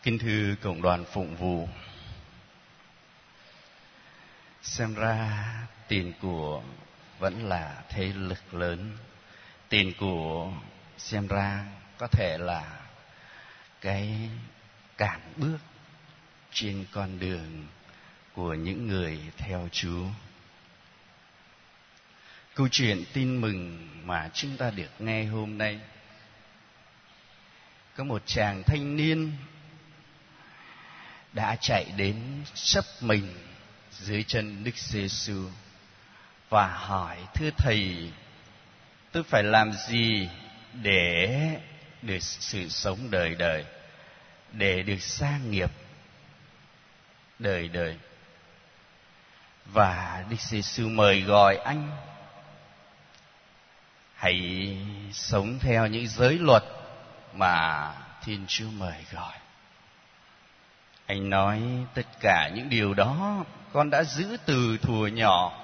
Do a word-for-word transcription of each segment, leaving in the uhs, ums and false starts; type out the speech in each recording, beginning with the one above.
Kính thưa cộng đoàn phụng vụ, xem ra tiền của vẫn là thế lực lớn. Tiền của xem ra có thể là cái cản bước trên con đường của những người theo Chúa. Câu chuyện tin mừng mà chúng ta được nghe hôm nay, có một chàng thanh niên đã chạy đến sấp mình dưới chân Đức Giêsu và hỏi: thưa thầy, tôi phải làm gì để được sự sống đời đời, để được gia nghiệp đời đời? Và Đức Giêsu mời gọi anh hãy sống theo những giới luật mà Thiên Chúa mời gọi. Anh nói: tất cả những điều đó con đã giữ từ thuở nhỏ.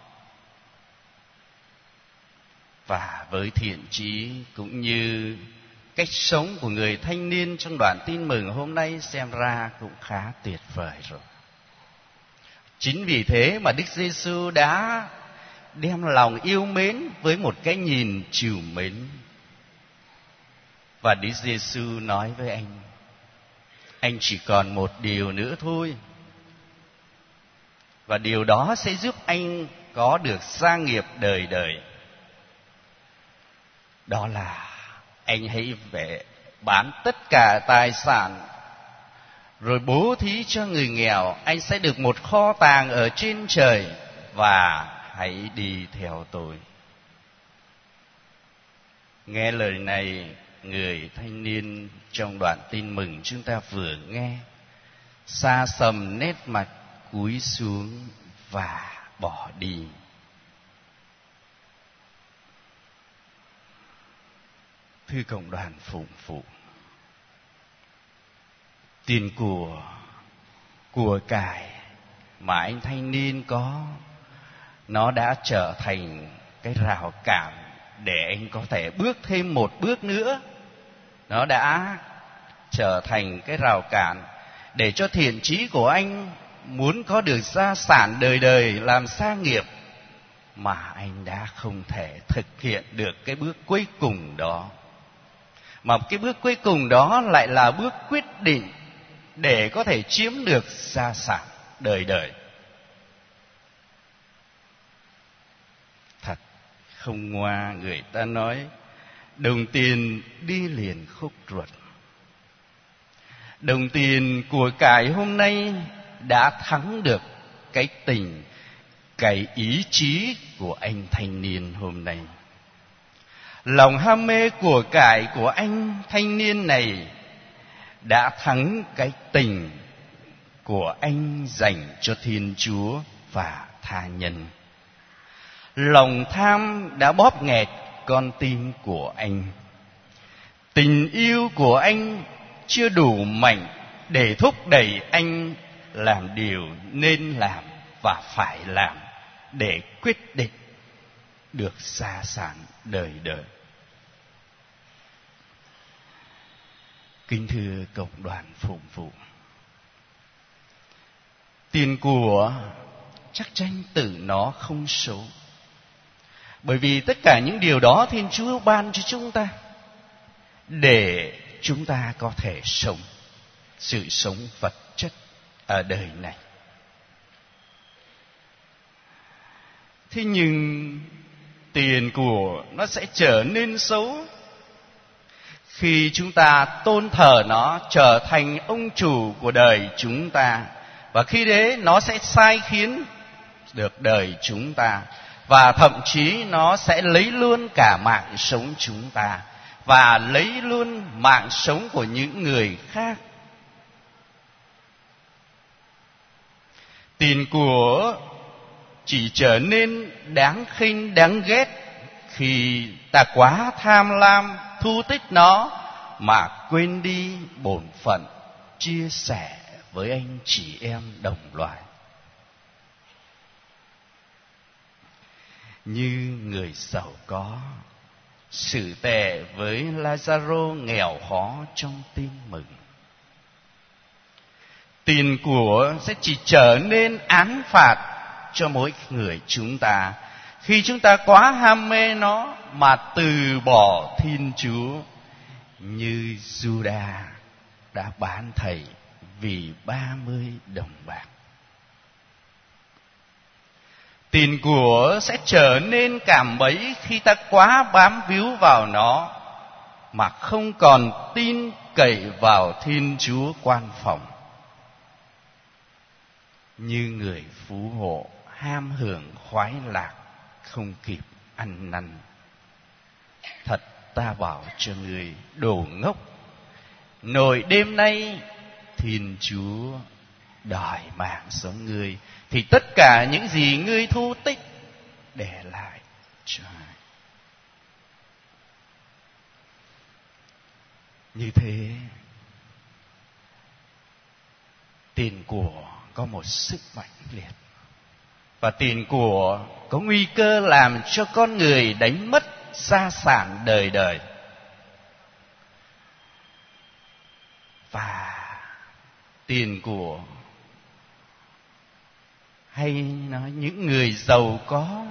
Và với thiện chí cũng như cách sống của người thanh niên trong đoạn tin mừng hôm nay xem ra cũng khá tuyệt vời rồi. Chính vì thế mà Đức Giêsu đã đem lòng yêu mến với một cái nhìn trìu mến. Và Đức Giêsu nói với anh: anh chỉ còn một điều nữa thôi, và điều đó sẽ giúp anh có được gia nghiệp đời đời. Đó là anh hãy về bán tất cả tài sản rồi bố thí cho người nghèo, anh sẽ được một kho tàng ở trên trời, và hãy đi theo tôi. Nghe lời này, người thanh niên trong đoạn tin mừng chúng ta vừa nghe xa sầm nét mặt, cúi xuống và bỏ đi. Thưa cộng đoàn phụng vụ, tiền của của cải mà anh thanh niên có, nó đã trở thành cái rào cản để anh có thể bước thêm một bước nữa. Nó đã trở thành cái rào cản để cho thiện chí của anh muốn có được gia sản đời đời làm gia nghiệp, mà anh đã không thể thực hiện được cái bước cuối cùng đó. Mà cái bước cuối cùng đó lại là bước quyết định để có thể chiếm được gia sản đời đời. Thật không ngoa, người ta nói đồng tiền đi liền khúc ruột. Đồng tiền của cải hôm nay đã thắng được cái tình, cái ý chí của anh thanh niên hôm nay. Lòng ham mê của cải của anh thanh niên này đã thắng cái tình của anh dành cho Thiên Chúa và tha nhân. Lòng tham đã bóp nghẹt con tim của anh. Tình yêu của anh chưa đủ mạnh để thúc đẩy anh làm điều nên làm và phải làm để quyết định được gia sản đời đời. Kính thưa cộng đoàn phụng vụ, tiền của chắc chắn tự nó không số, bởi vì tất cả những điều đó Thiên Chúa ban cho chúng ta để chúng ta có thể sống sự sống vật chất ở đời này. Thế nhưng tiền của nó sẽ trở nên xấu khi chúng ta tôn thờ nó trở thành ông chủ của đời chúng ta, và khi đấy nó sẽ sai khiến được đời chúng ta, và thậm chí nó sẽ lấy luôn cả mạng sống chúng ta, và lấy luôn mạng sống của những người khác. Tiền của chỉ trở nên đáng khinh, đáng ghét khi ta quá tham lam thu tích nó mà quên đi bổn phận chia sẻ với anh chị em đồng loài. Như người giàu có xử tệ với Lazaro nghèo khó trong tin mừng. tiền của sẽ chỉ trở nên án phạt cho mỗi người chúng ta khi chúng ta quá ham mê nó mà từ bỏ Thiên Chúa, như Juda đã bán thầy vì ba mươi đồng bạc. Tiền của sẽ trở nên cạm bẫy khi ta quá bám víu vào nó mà không còn tin cậy vào Thiên Chúa quan phòng. Như người phú hộ ham hưởng khoái lạc không kịp ăn năn. Thật ta bảo cho người đồ ngốc, nổi đêm nay Thiên Chúa đòi mạng sống ngươi, thì tất cả những gì ngươi thu tích để lại cho ai. Như thế, tiền của có một sức mạnh liệt, và tiền của có nguy cơ làm cho con người đánh mất gia sản đời đời. Và tiền của, hay nói những người giàu có,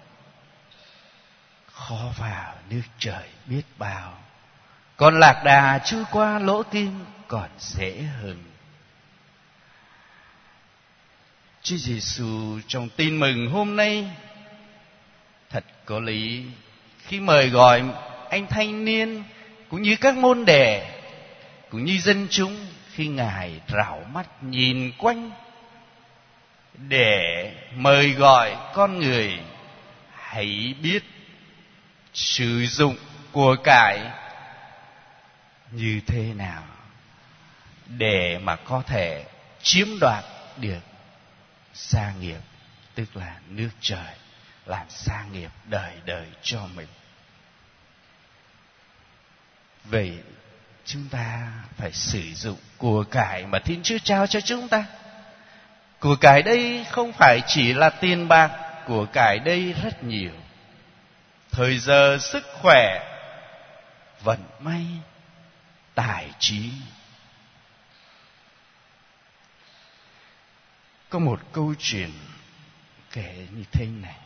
khó vào nước trời biết bao, còn lạc đà chui qua lỗ kim còn dễ hơn. Chúa Giêsu trong tin mừng hôm nay thật có lý khi mời gọi anh thanh niên cũng như các môn đệ cũng như dân chúng, khi Ngài rảo mắt nhìn quanh để mời gọi con người hãy biết sử dụng của cải như thế nào để mà có thể chiếm đoạt được gia nghiệp, tức là nước trời, làm gia nghiệp đời đời cho mình. Vậy chúng ta phải sử dụng của cải mà Thiên Chúa trao cho chúng ta. Của cải đây không phải chỉ là tiền bạc, của cải đây rất nhiều. Thời giờ, sức khỏe, vận may, tài trí. Có một câu chuyện kể như thế này.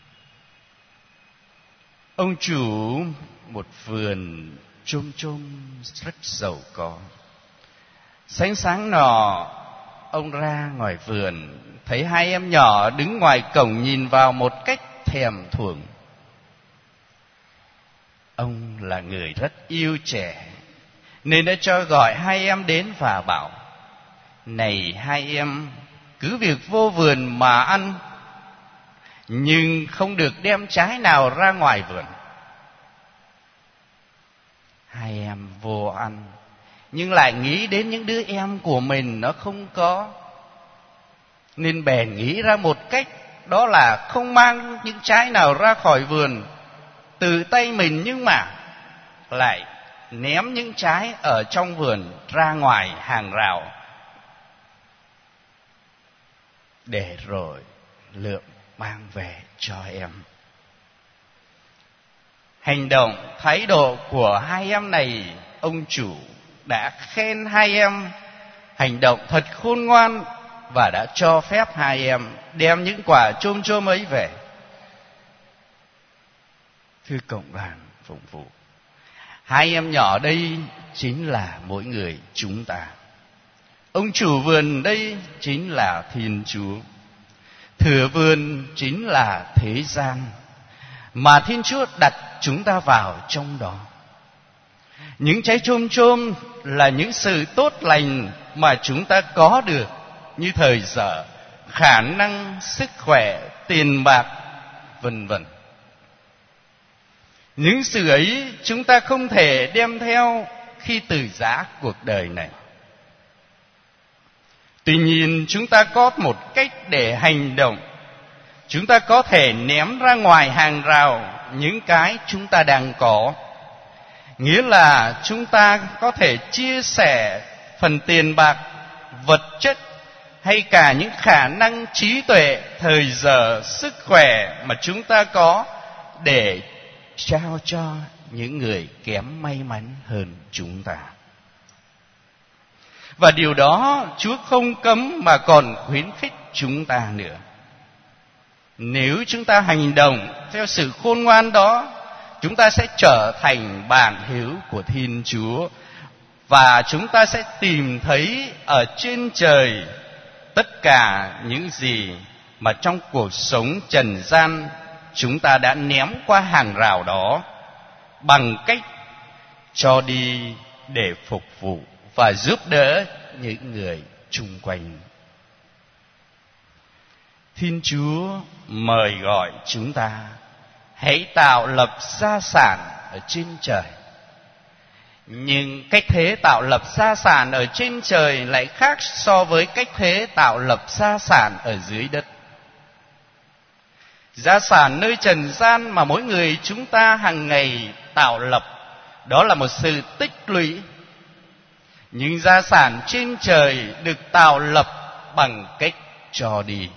Ông chủ một vườn chôm chôm rất giàu có. Sáng sáng nọ, ông ra ngoài vườn, thấy hai em nhỏ đứng ngoài cổng nhìn vào một cách thèm thuồng. Ông là người rất yêu trẻ, nên đã cho gọi hai em đến và bảo: này hai em, cứ việc vô vườn mà ăn, nhưng không được đem trái nào ra ngoài vườn. Hai em vô ăn, nhưng lại nghĩ đến những đứa em của mình nó không có, nên bèn nghĩ ra một cách, đó là không mang những trái nào ra khỏi vườn từ tay mình, nhưng mà lại ném những trái ở trong vườn ra ngoài hàng rào, để rồi lượm mang về cho em. Hành động, thái độ của hai em này, ông chủ đã khen hai em hành động thật khôn ngoan và đã cho phép hai em đem những quả chôm chôm ấy về. Thưa cộng đoàn phụng vụ, hai em nhỏ đây chính là mỗi người chúng ta. Ông chủ vườn đây chính là Thiên Chúa. Thửa vườn chính là thế gian mà Thiên Chúa đặt chúng ta vào trong đó. Những trái chôm chôm là những sự tốt lành mà chúng ta có được, như thời giờ, khả năng, sức khỏe, tiền bạc, vân vân. Những sự ấy chúng ta không thể đem theo khi từ giã cuộc đời này. Tuy nhiên chúng ta có một cách để hành động. Chúng ta có thể ném ra ngoài hàng rào những cái chúng ta đang có. Nghĩa là chúng ta có thể chia sẻ phần tiền bạc, vật chất, hay cả những khả năng trí tuệ, thời giờ, sức khỏe mà chúng ta có, để trao cho những người kém may mắn hơn chúng ta. Và điều đó Chúa không cấm mà còn khuyến khích chúng ta nữa. Nếu chúng ta hành động theo sự khôn ngoan đó, chúng ta sẽ trở thành bạn hữu của Thiên Chúa, và chúng ta sẽ tìm thấy ở trên trời tất cả những gì mà trong cuộc sống trần gian chúng ta đã ném qua hàng rào đó, bằng cách cho đi để phục vụ và giúp đỡ những người chung quanh. Thiên Chúa mời gọi chúng ta hãy tạo lập gia sản ở trên trời. Nhưng cách thế tạo lập gia sản ở trên trời lại khác so với cách thế tạo lập gia sản ở dưới đất. Gia sản nơi trần gian mà mỗi người chúng ta hàng ngày tạo lập, đó là một sự tích lũy. Nhưng gia sản trên trời được tạo lập bằng cách cho đi.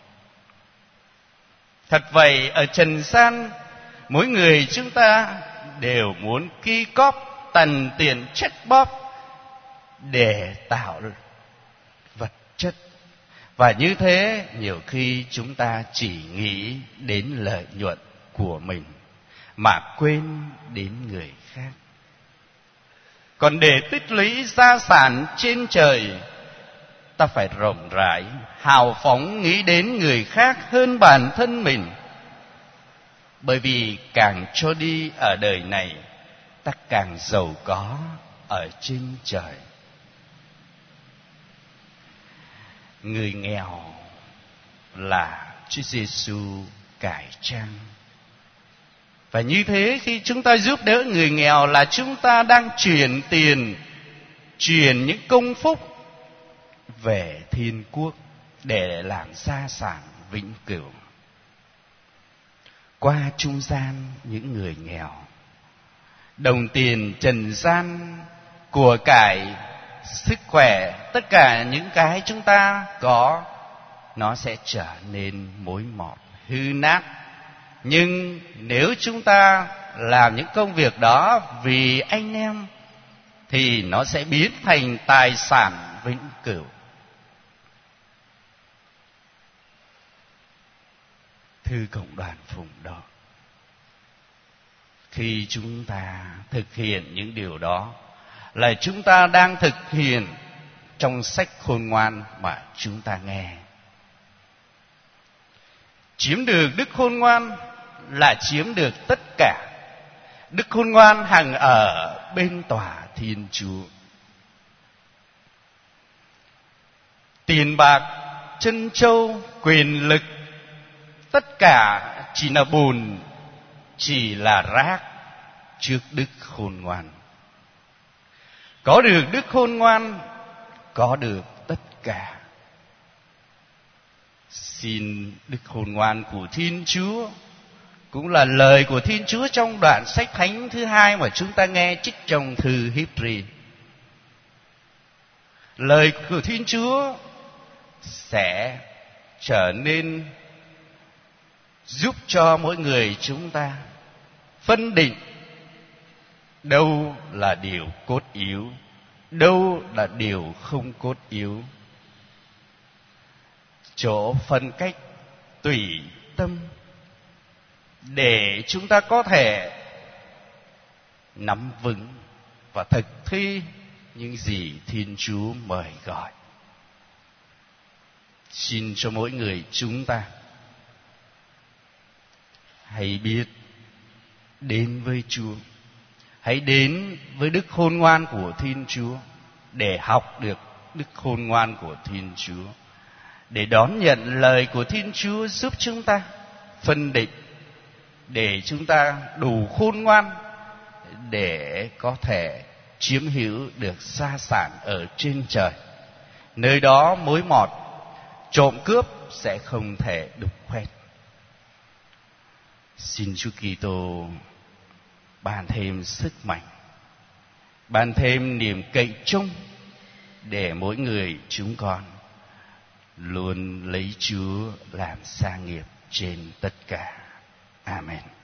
Thật vậy, ở trần gian, mỗi người chúng ta đều muốn ki cóp tần tiền chất bóp để tạo vật chất. Và như thế, nhiều khi chúng ta chỉ nghĩ đến lợi nhuận của mình mà quên đến người khác. Còn để tích lũy gia sản trên trời, ta phải rộng rãi, hào phóng nghĩ đến người khác hơn bản thân mình. Bởi vì càng cho đi ở đời này, ta càng giàu có ở trên trời. Người nghèo là Chúa Giêsu cải trang. Và như thế, khi chúng ta giúp đỡ người nghèo là chúng ta đang chuyển tiền, chuyển những công phúc về thiên quốc để làm gia sản vĩnh cửu. Qua trung gian những người nghèo, đồng tiền trần gian, của cải, sức khỏe, tất cả những cái chúng ta có, nó sẽ trở nên mối mọt, hư nát. Nhưng nếu chúng ta làm những công việc đó vì anh em, thì nó sẽ biến thành tài sản vĩnh cửu. Thư cộng đoàn Phụng Đỏ, khi chúng ta thực hiện những điều đó là chúng ta đang thực hiện trong sách khôn ngoan mà chúng ta nghe. Chiếm được đức khôn ngoan là chiếm được tất cả. Đức khôn ngoan hằng ở bên tòa Thiên Chúa. Tiền bạc, trân châu, quyền lực, tất cả chỉ là bùn, chỉ là rác trước đức khôn ngoan. Có được đức khôn ngoan, có được tất cả. Xin đức khôn ngoan của Thiên Chúa, cũng là lời của Thiên Chúa trong đoạn sách thánh thứ hai mà chúng ta nghe trích trong thư Híp-ri. Lời của Thiên Chúa sẽ trở nên giúp cho mỗi người chúng ta phân định đâu là điều cốt yếu, đâu là điều không cốt yếu. Chỗ phân cách tùy tâm để chúng ta có thể nắm vững và thực thi những gì Thiên Chúa mời gọi. Xin cho mỗi người chúng ta hãy biết đến với Chúa, hãy đến với đức khôn ngoan của Thiên Chúa để học được đức khôn ngoan của Thiên Chúa, để đón nhận lời của Thiên Chúa giúp chúng ta phân định, để chúng ta đủ khôn ngoan để có thể chiếm hữu được gia sản ở trên trời. Nơi đó mối mọt, trộm cướp sẽ không thể đục khoét. Xin Chúa Kitô ban thêm sức mạnh, ban thêm niềm cậy trông để mỗi người chúng con luôn lấy Chúa làm gia nghiệp trên tất cả. Amen.